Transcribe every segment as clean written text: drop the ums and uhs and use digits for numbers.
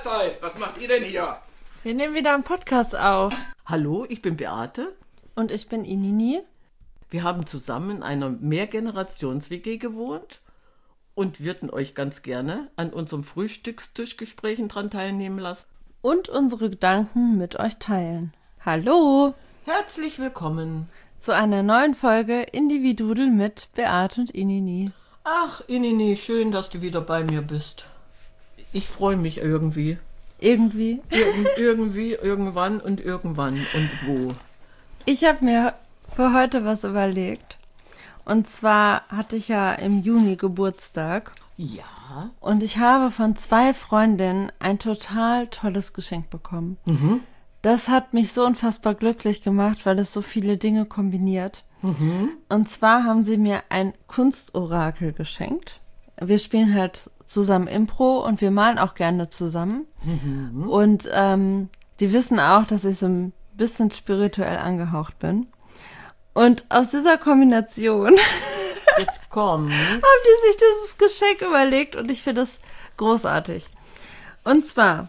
Mahlzeit. Was macht ihr denn hier? Wir nehmen wieder einen Podcast auf. Hallo, ich bin Beate. Und ich bin Inini. Wir haben zusammen in einer Mehrgenerations-WG gewohnt und würden euch ganz gerne an unserem Frühstückstischgesprächen dran teilnehmen lassen. Und unsere Gedanken mit euch teilen. Hallo! Herzlich willkommen. Zu einer neuen Folge Individudel mit Beate und Inini. Ach, Inini, schön, dass du wieder bei mir bist. Ich freue mich irgendwie. Irgendwie? Irgendwie, irgendwann und wo. Ich habe mir für heute was überlegt. Und zwar hatte ich ja im Juni Geburtstag. Ja. Und ich habe von 2 Freundinnen ein total tolles Geschenk bekommen. Mhm. Das hat mich so unfassbar glücklich gemacht, weil es so viele Dinge kombiniert. Mhm. Und zwar haben sie mir ein Kunstorakel geschenkt. Wir spielen halt zusammen Impro und wir malen auch gerne zusammen. Mhm. Und die wissen auch, dass ich so ein bisschen spirituell angehaucht bin. Und aus dieser Kombination Jetzt komm. haben die sich dieses Geschenk überlegt und ich finde es großartig. Und zwar,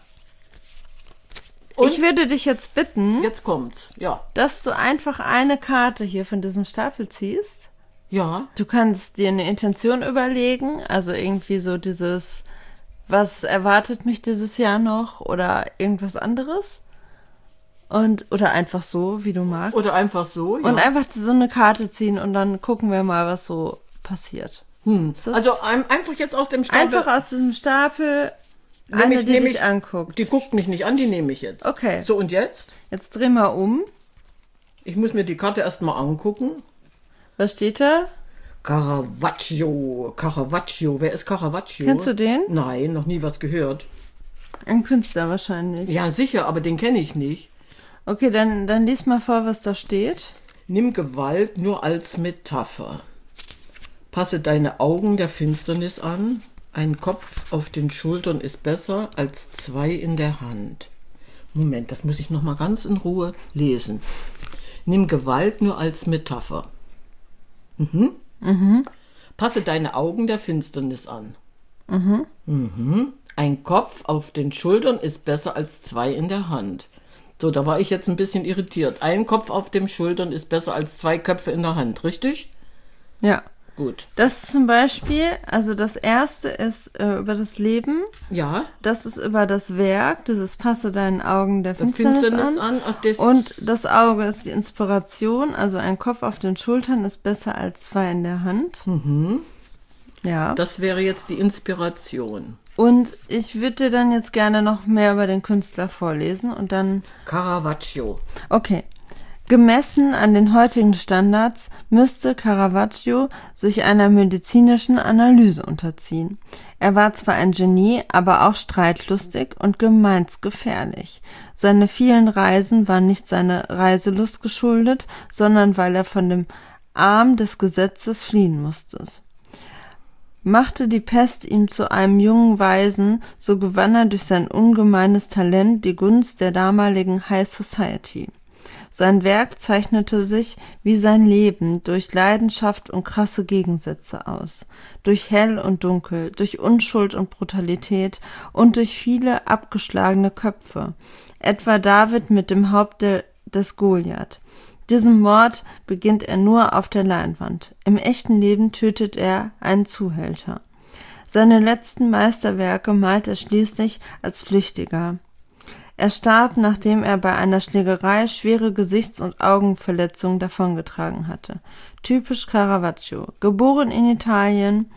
ich würde dich jetzt bitten, Jetzt kommt's. Ja. dass du einfach eine Karte hier von diesem Stapel ziehst. Ja. Du kannst dir eine Intention überlegen, also irgendwie so dieses, was erwartet mich dieses Jahr noch oder irgendwas anderes. Oder einfach so, wie du magst. Oder einfach so, ja. Und einfach so eine Karte ziehen und dann gucken wir mal, was so passiert. Ist das Also einfach jetzt aus dem Stapel. einfach aus diesem Stapel eine, die dich anguckt. Die guckt mich nicht an, die nehme ich jetzt. Okay. So, und jetzt? Jetzt dreh mal um. Ich muss mir die Karte erstmal angucken. Was steht da? Caravaggio. Wer ist Caravaggio? Kennst du den? Nein, noch nie was gehört. Ein Künstler wahrscheinlich. Ja, sicher, aber den kenne ich nicht. Okay, dann lies mal vor, was da steht. Nimm Gewalt nur als Metapher. Passe deine Augen der Finsternis an. Ein Kopf auf den Schultern ist besser als 2 in der Hand. Moment, das muss ich noch mal ganz in Ruhe lesen. Nimm Gewalt nur als Metapher. Passe deine Augen der Finsternis an. Ein Kopf auf den Schultern ist besser als 2 in der Hand. So, da war ich jetzt ein bisschen irritiert. Ein Kopf auf den Schultern ist besser als 2 Köpfe in der Hand, richtig? Ja. Gut. Das zum Beispiel, also das erste ist über das Leben. Ja. Das ist über das Werk. Dieses Passe deinen Augen der Finsternis an. Ach, das Und das Auge ist die Inspiration. Also ein Kopf auf den Schultern ist besser als 2 in der Hand. Ja. Das wäre jetzt die Inspiration. Und ich würde dir dann jetzt gerne noch mehr über den Künstler vorlesen und dann... Caravaggio. Okay. Gemessen an den heutigen Standards müsste Caravaggio sich einer medizinischen Analyse unterziehen. Er war zwar ein Genie, aber auch streitlustig und gemeinsgefährlich. Seine vielen Reisen waren nicht seiner Reiselust geschuldet, sondern weil er von dem Arm des Gesetzes fliehen musste. Machte die Pest ihn zu einem jungen Weisen, so gewann er durch sein ungemeines Talent die Gunst der damaligen High Society. Sein Werk zeichnete sich wie sein Leben durch Leidenschaft und krasse Gegensätze aus, durch Hell und Dunkel, durch Unschuld und Brutalität und durch viele abgeschlagene Köpfe, etwa David mit dem Haupt des Goliath. Diesen Mord beginnt er nur auf der Leinwand. Im echten Leben tötet er einen Zuhälter. Seine letzten Meisterwerke malt er schließlich als Flüchtiger. Er starb, nachdem er bei einer Schlägerei schwere Gesichts- und Augenverletzungen davongetragen hatte. Typisch Caravaggio. Geboren in Italien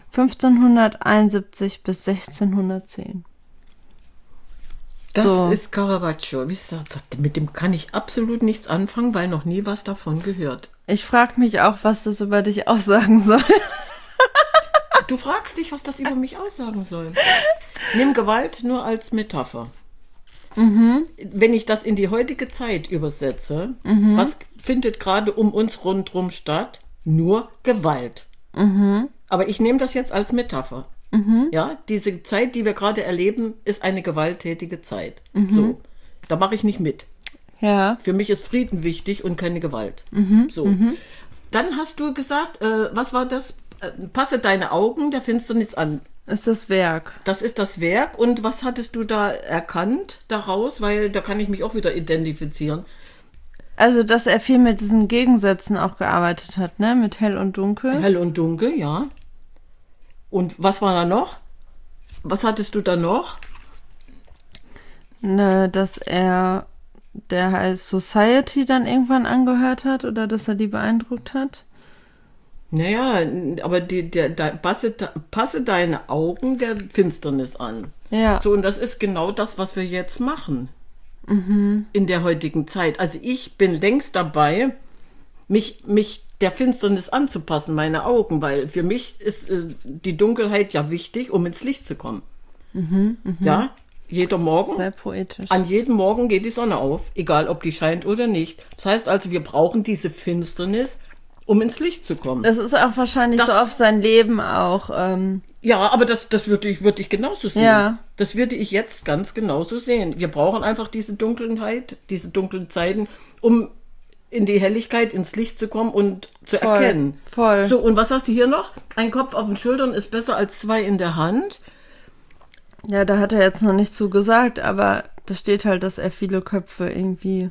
1571 bis 1610. Das So. ist Caravaggio. Wie gesagt, mit dem kann ich absolut nichts anfangen, weil noch nie was davon gehört. Ich frage mich auch, was das über dich aussagen soll. Du fragst dich, was das über mich aussagen soll. Nimm Gewalt nur als Metapher. Wenn ich das in die heutige Zeit übersetze, was findet gerade um uns rundherum statt? Nur Gewalt. Aber ich nehme das jetzt als Metapher. Ja, diese Zeit, die wir gerade erleben, ist eine gewalttätige Zeit. So, da mache ich nicht mit. Ja. Für mich ist Frieden wichtig und keine Gewalt. So. Dann hast du gesagt, was war das? Passe deine Augen der Finsternis an. Ist das Werk. Das ist das Werk. Und was hattest du da erkannt daraus? Weil da kann ich mich auch wieder identifizieren. Also, dass er viel mit diesen Gegensätzen auch gearbeitet hat, ne? Mit hell und dunkel. Hell und dunkel, ja. Und was war da noch? Was hattest du da noch? Ne, dass er der High Society dann irgendwann angehört hat oder dass er die beeindruckt hat. Naja, aber passe deine Augen der Finsternis an. Ja. So, und das ist genau das, was wir jetzt machen. In der heutigen Zeit. Also ich bin längst dabei, mich der Finsternis anzupassen, meine Augen, weil für mich ist die Dunkelheit ja wichtig, um ins Licht zu kommen. Ja, jeder Morgen. Sehr poetisch. An jedem Morgen geht die Sonne auf, egal ob die scheint oder nicht. Das heißt also, wir brauchen diese Finsternis, um ins Licht zu kommen. Das ist auch wahrscheinlich so auf sein Leben auch. Ja, aber das würde ich genauso sehen. Ja. Das würde ich jetzt ganz genauso sehen. Wir brauchen einfach diese Dunkelheit, diese dunklen Zeiten, um in die Helligkeit, ins Licht zu kommen und zu erkennen. Voll. So, und was hast du hier noch? Ein Kopf auf den Schultern ist besser als zwei in der Hand. Ja, da hat er jetzt noch nicht zu gesagt, aber da steht halt, dass er viele Köpfe irgendwie...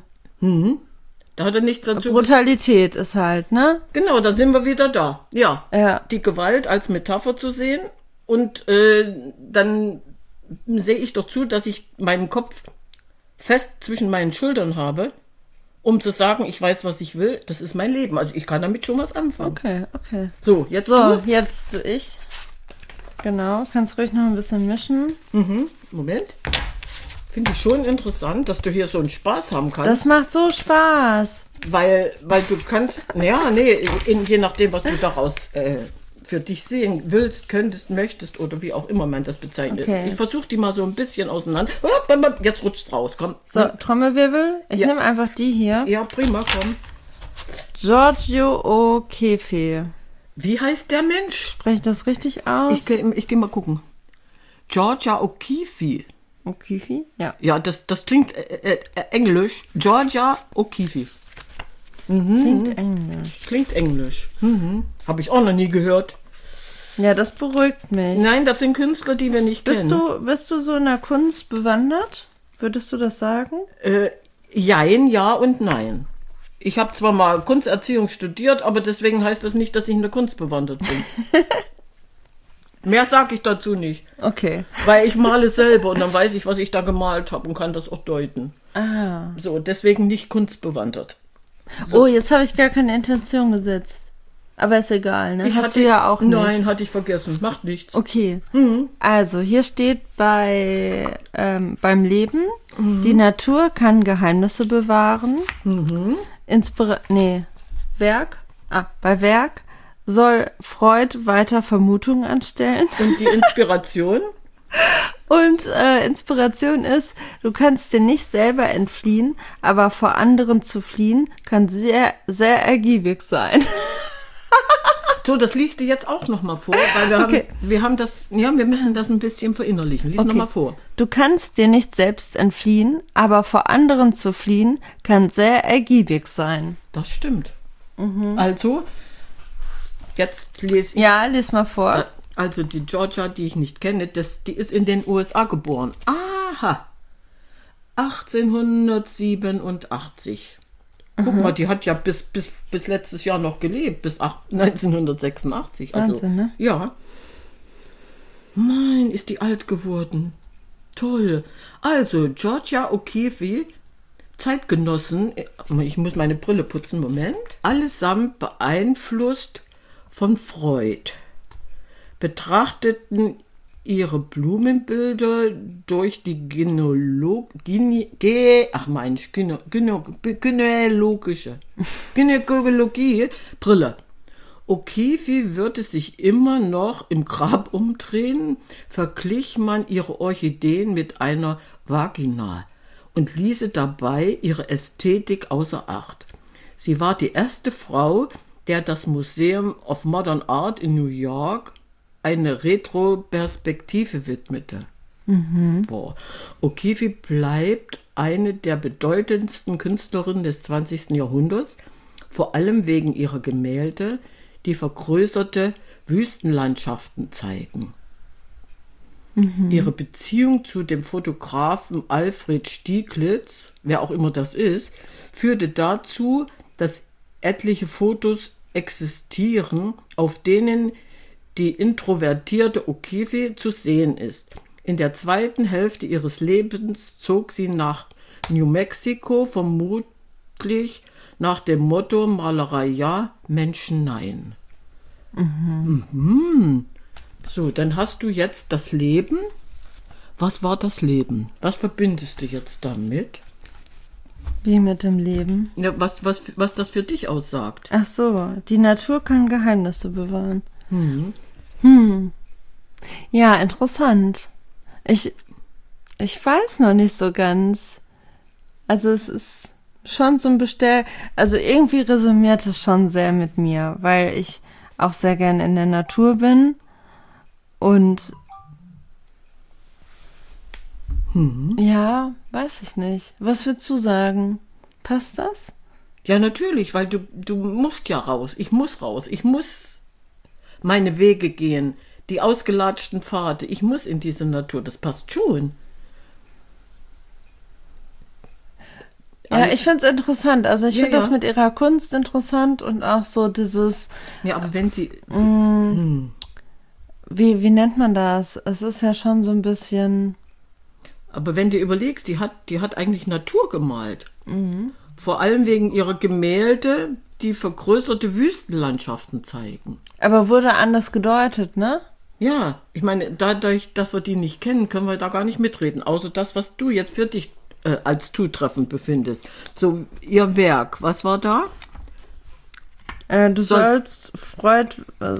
Da hat er nichts dazu Brutalität ist halt, ne? Genau, da sind wir wieder da. Ja. Ja. Die Gewalt als Metapher zu sehen und dann sehe ich doch zu, dass ich meinen Kopf fest zwischen meinen Schultern habe, um zu sagen, ich weiß, was ich will. Das ist mein Leben. Also ich kann damit schon was anfangen. Okay. So, jetzt So, du. jetzt ich. Genau, kannst ruhig noch ein bisschen mischen. Moment. Finde ich schon interessant, dass du hier so einen Spaß haben kannst. Das macht so Spaß. Weil du kannst, je nachdem, was du daraus für dich sehen willst, könntest, möchtest oder wie auch immer man das bezeichnet. Okay. Ich versuche die mal so ein bisschen auseinander. Jetzt rutscht's raus, komm. So, Trommelwirbel. Ich Ja. nehme einfach die hier. Ja, prima, komm. Giorgio O'Keeffe. Wie heißt der Mensch? Spreche ich das richtig aus? Ich geh mal gucken. Georgia O'Keeffe. O'Keeffe? Ja. Ja, das klingt englisch. Georgia O'Keeffe. Klingt englisch. Klingt englisch. Habe ich auch noch nie gehört. Ja, das beruhigt mich. Nein, das sind Künstler, die wir nicht kennen. Bist du so in der Kunst bewandert? Würdest du das sagen? Jein, ja und nein. Ich habe zwar mal Kunsterziehung studiert, aber deswegen heißt das nicht, dass ich in der Kunst bewandert bin. Mehr sage ich dazu nicht. Okay. Weil ich male selber und dann weiß ich, was ich da gemalt habe und kann das auch deuten. Ah. So, deswegen nicht kunstbewandert. Oh, jetzt habe ich gar keine Intention gesetzt. Aber ist egal, ne? Hast du ja auch nicht. Nein, hatte ich vergessen. Macht nichts. Okay. Also, hier steht beim Leben, die Natur kann Geheimnisse bewahren. Werk. Bei Werk soll Freud weiter Vermutungen anstellen. Und die Inspiration? Und Inspiration ist, du kannst dir nicht selber entfliehen, aber vor anderen zu fliehen kann sehr, sehr ergiebig sein. So, das liest du jetzt auch noch mal vor, weil wir müssen das ein bisschen verinnerlichen. Lies noch mal vor. Du kannst dir nicht selbst entfliehen, aber vor anderen zu fliehen kann sehr ergiebig sein. Das stimmt. Also, jetzt lese ich. Ja, lies mal vor. Also die Georgia, die ich nicht kenne, die ist in den USA geboren. Aha. 1887. Guck mal, die hat ja bis letztes Jahr noch gelebt, bis 1986. Also, Wahnsinn, ne? Ja. Mann, ist die alt geworden. Toll. Also, Georgia O'Keeffe, Zeitgenossen, ich muss meine Brille putzen, Moment. Allesamt beeinflusst von Freud. Betrachteten ihre Blumenbilder durch die Gynäkologie Brille. O'Keeffe würde sich immer noch im Grab umdrehen, verglich man ihre Orchideen mit einer Vagina und ließe dabei ihre Ästhetik außer Acht. Sie war die erste Frau, der das Museum of Modern Art in New York eine Retroperspektive widmete. O'Keeffe bleibt eine der bedeutendsten Künstlerinnen des 20. Jahrhunderts, vor allem wegen ihrer Gemälde, die vergrößerte Wüstenlandschaften zeigen. Ihre Beziehung zu dem Fotografen Alfred Stieglitz, wer auch immer das ist, führte dazu, dass etliche Fotos existieren, auf denen die introvertierte O'Keeffe zu sehen ist. In der zweiten Hälfte ihres Lebens zog sie nach New Mexico, vermutlich nach dem Motto Malerei ja, Menschen nein. So, dann hast du jetzt das Leben. Was war das Leben? Was verbindest du jetzt damit? Wie mit dem Leben? Ja, was das für dich aussagt. Ach so, die Natur kann Geheimnisse bewahren. Ja, interessant. Ich weiß noch nicht so ganz. Also es ist schon so ein also irgendwie resümiert es schon sehr mit mir, weil ich auch sehr gern in der Natur bin und ja, weiß ich nicht. Was würdest du sagen? Passt das? Ja, natürlich, weil du musst ja raus. Ich muss raus. Ich muss meine Wege gehen. Die ausgelatschten Pfade. Ich muss in diese Natur. Das passt schon. Ja, ich finde es interessant. Also ich finde das mit ihrer Kunst interessant und auch so dieses... Ja, aber wenn sie... Wie nennt man das? Es ist ja schon so ein bisschen... Aber wenn du überlegst, die hat eigentlich Natur gemalt. Vor allem wegen ihrer Gemälde, die vergrößerte Wüstenlandschaften zeigen. Aber wurde anders gedeutet, ne? Ja, ich meine, dadurch, dass wir die nicht kennen, können wir da gar nicht mitreden. Außer das, was du jetzt für dich als zutreffend befindest. So, ihr Werk, was war da? Soll Freud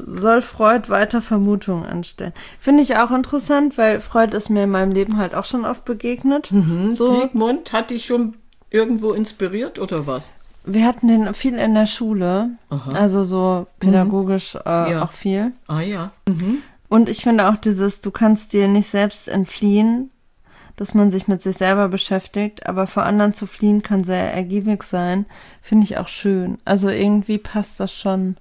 weiter Vermutungen anstellen. Finde ich auch interessant, weil Freud ist mir in meinem Leben halt auch schon oft begegnet. So. Sigmund hat dich schon irgendwo inspiriert oder was? Wir hatten den viel in der Schule, also so pädagogisch auch viel. Ah ja. Und ich finde auch du kannst dir nicht selbst entfliehen, dass man sich mit sich selber beschäftigt, aber vor anderen zu fliehen kann sehr ergiebig sein, finde ich auch schön. Also irgendwie passt das schon.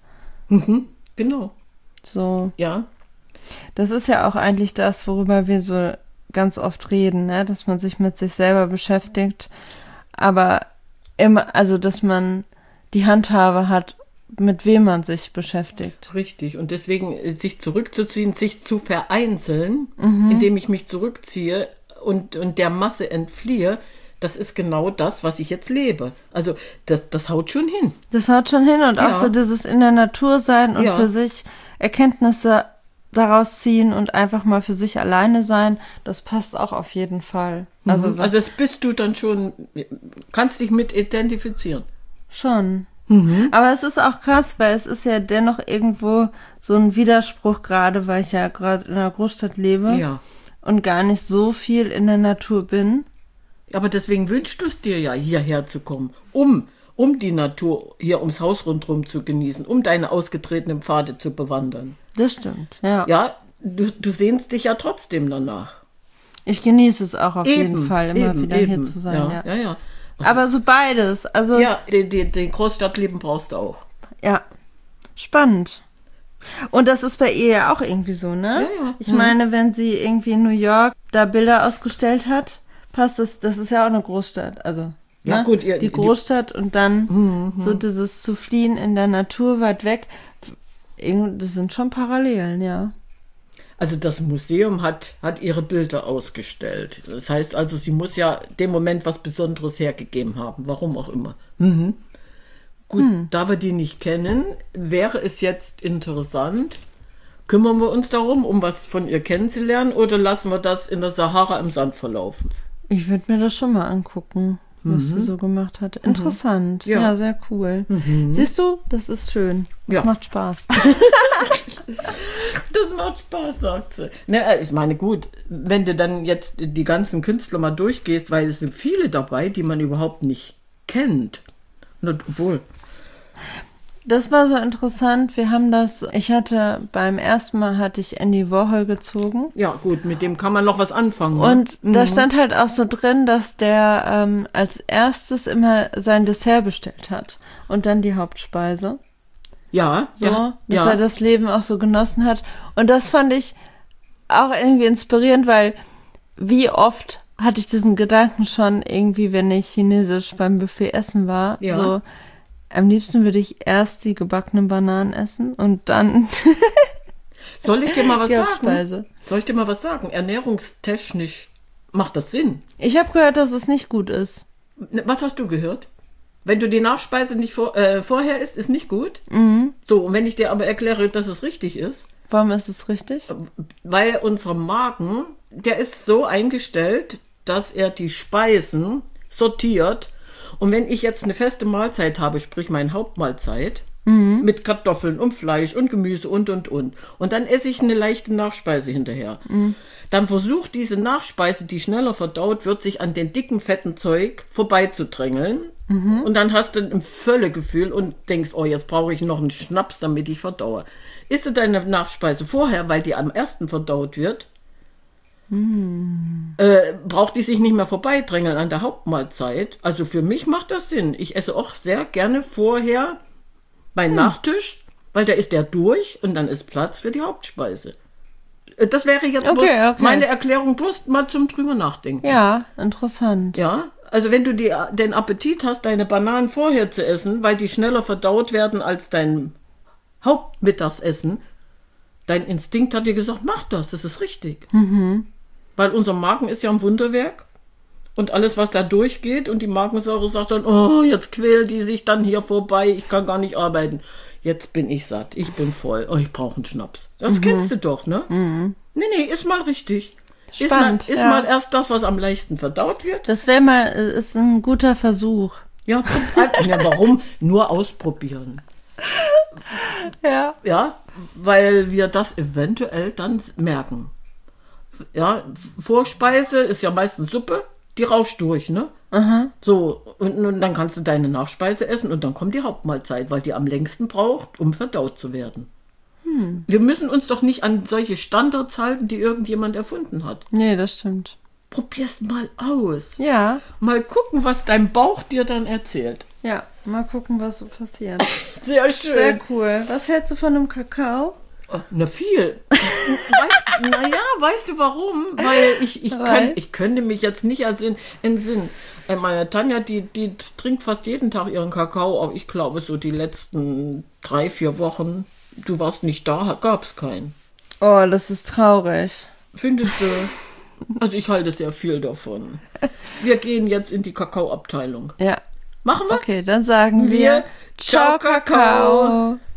Genau. So. Ja. Das ist ja auch eigentlich das, worüber wir so ganz oft reden, ne? Dass man sich mit sich selber beschäftigt, aber immer, also dass man die Handhabe hat, mit wem man sich beschäftigt. Richtig. Und deswegen sich zurückzuziehen, sich zu vereinzeln, indem ich mich zurückziehe, und der Masse entfliehe, das ist genau das, was ich jetzt lebe. Also das haut schon hin. Das haut schon hin und auch so dieses in der Natur sein und für sich Erkenntnisse daraus ziehen und einfach mal für sich alleine sein, das passt auch auf jeden Fall. Also das bist du dann schon, kannst dich mit identifizieren. Schon. Aber es ist auch krass, weil es ist ja dennoch irgendwo so ein Widerspruch, gerade weil ich ja gerade in einer Großstadt lebe. Ja. Und gar nicht so viel in der Natur bin. Aber deswegen wünschst du es dir ja, hierher zu kommen, um die Natur hier ums Haus rundherum zu genießen, um deine ausgetretenen Pfade zu bewandern. Das stimmt, ja. Ja, du sehnst dich ja trotzdem danach. Ich genieße es auch auf jeden Fall, immer wieder hier zu sein. Ja. Aber so beides. Also ja, den Großstadtleben brauchst du auch. Ja, spannend. Und das ist bei ihr ja auch irgendwie so, ne? Ja. Ich meine, wenn sie irgendwie in New York da Bilder ausgestellt hat, passt das ist ja auch eine Großstadt. Also, ja, ne? gut, die Großstadt und dann so dieses zu fliehen in der Natur weit weg. Das sind schon Parallelen, ja. Also das Museum hat ihre Bilder ausgestellt. Das heißt also, sie muss ja dem Moment was Besonderes hergegeben haben, warum auch immer. Gut, da wir die nicht kennen, wäre es jetzt interessant, kümmern wir uns darum, um was von ihr kennenzulernen, oder lassen wir das in der Sahara im Sand verlaufen? Ich würde mir das schon mal angucken, was sie so gemacht hat. Interessant. Ja, sehr cool. Siehst du, das ist schön. Das macht Spaß. Das macht Spaß, sagt sie. Ne, ich meine, gut, wenn du dann jetzt die ganzen Künstler mal durchgehst, weil es sind viele dabei, die man überhaupt nicht kennt. Obwohl. Das war so interessant. Beim ersten Mal hatte ich Andy Warhol gezogen. Ja, gut, mit dem kann man noch was anfangen. Ne? Und da stand halt auch so drin, dass der als erstes immer sein Dessert bestellt hat und dann die Hauptspeise. Ja, so, dass er das Leben auch so genossen hat. Und das fand ich auch irgendwie inspirierend, weil wie oft hatte ich diesen Gedanken schon irgendwie, wenn ich chinesisch beim Buffet essen war. Ja. So, am liebsten würde ich erst die gebackenen Bananen essen und dann Soll ich dir mal was die sagen? Hauptspeise. Soll ich dir mal was sagen? Ernährungstechnisch macht das Sinn. Ich habe gehört, dass es nicht gut ist. Was hast du gehört? Wenn du die Nachspeise nicht vorher isst, ist nicht gut. So, und wenn ich dir aber erkläre, dass es richtig ist, Warum ist es richtig? weil unser Magen, der ist so eingestellt, dass er die Speisen sortiert. Und wenn ich jetzt eine feste Mahlzeit habe, sprich meine Hauptmahlzeit, mit Kartoffeln und Fleisch und Gemüse und. Und dann esse ich eine leichte Nachspeise hinterher. Dann versucht diese Nachspeise, die schneller verdaut wird, sich an den dicken, fetten Zeug vorbeizudrängeln. Und dann hast du ein Völlegefühl und denkst, oh, jetzt brauche ich noch einen Schnaps, damit ich verdaue. Isst du deine Nachspeise vorher, weil die am ersten verdaut wird, braucht die sich nicht mehr vorbeidrängeln an der Hauptmahlzeit. Also für mich macht das Sinn. Ich esse auch sehr gerne vorher meinen Nachtisch, weil da ist der durch und dann ist Platz für die Hauptspeise. Das wäre jetzt bloß meine Erklärung, bloß mal zum drüber nachdenken. Ja, interessant. Ja, also wenn du den Appetit hast, deine Bananen vorher zu essen, weil die schneller verdaut werden als dein Hauptmittagsessen, dein Instinkt hat dir gesagt, mach das ist richtig. Weil unser Magen ist ja ein Wunderwerk und alles, was da durchgeht und die Magensäure sagt dann, oh, jetzt quält die sich dann hier vorbei, ich kann gar nicht arbeiten. Jetzt bin ich satt, ich bin voll, oh, ich brauche einen Schnaps. Das kennst du doch, ne? Nee, ist mal richtig. Spannend, ist mal erst das, was am leichtesten verdaut wird. Das ist ein guter Versuch. Ja, warum? Nur ausprobieren. Ja. Ja, weil wir das eventuell dann merken. Ja, Vorspeise ist ja meistens Suppe, die rauscht durch, ne? So, und dann kannst du deine Nachspeise essen und dann kommt die Hauptmahlzeit, weil die am längsten braucht, um verdaut zu werden. Wir müssen uns doch nicht an solche Standards halten, die irgendjemand erfunden hat. Nee, das stimmt. Probier's mal aus. Ja. Mal gucken, was dein Bauch dir dann erzählt. Ja, mal gucken, was so passiert. Sehr schön. Sehr cool. Was hältst du von einem Kakao? Na viel. Weißt du warum? Weil ich könnte mich jetzt nicht entsinnen. Meine Tanja, die trinkt fast jeden Tag ihren Kakao, aber ich glaube so die letzten 3-4 Wochen, du warst nicht da, gab es keinen. Oh, das ist traurig. Findest du? Also ich halte sehr viel davon. Wir gehen jetzt in die Kakaoabteilung. Ja. Machen wir? Okay, dann sagen wir Ciao, Kakao.